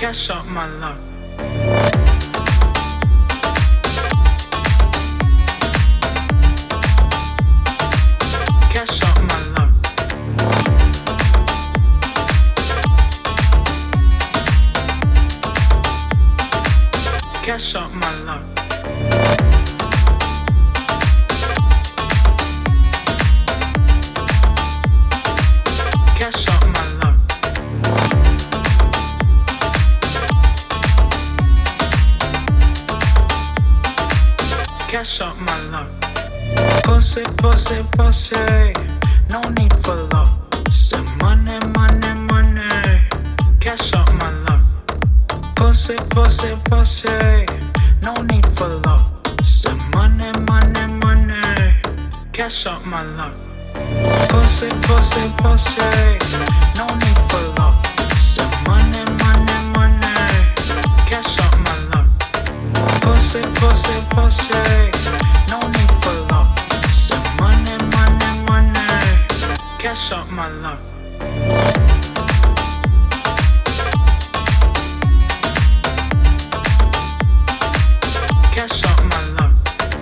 Cash out my luck. Cash out my luck. Cash out my luck. Cash out my luck. Cash out my luck. Pussy, pussy, pussy. No need for love. Some money, money, money. Cash out my luck. Pussy, pussy, pussy. No need for love. Some money, money, money. Cash out my luck. Pussy, pussy, pussy. No need for love. Some money, money, money. Cash out my luck. Pussy, pussy, pussy. No need for love. Some money, money, money. Cash out my luck. Cash out my luck.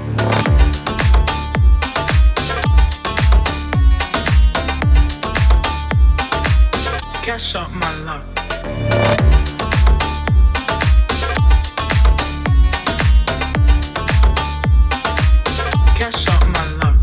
Cash out my luck. Cash out my luck.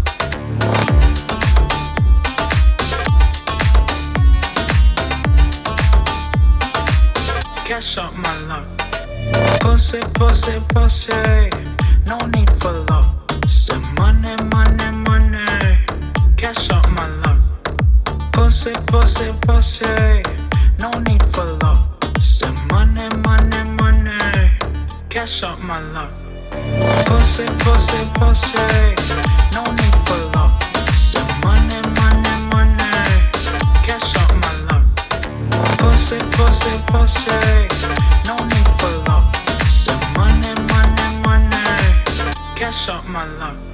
Cash out my luck. Pussy, pussy, pussy. No need for love. Some money, money, money. Cash out my luck. Pussy, pussy, pussy. No need for love. Some money, money, money. Cash out my luck. Pussy, pussy, pussy. No need for love. Some money, money, money. Cash out my luck. Pussy, pussy, pussy. No need for love. Some money, money, money. Cash out my luck.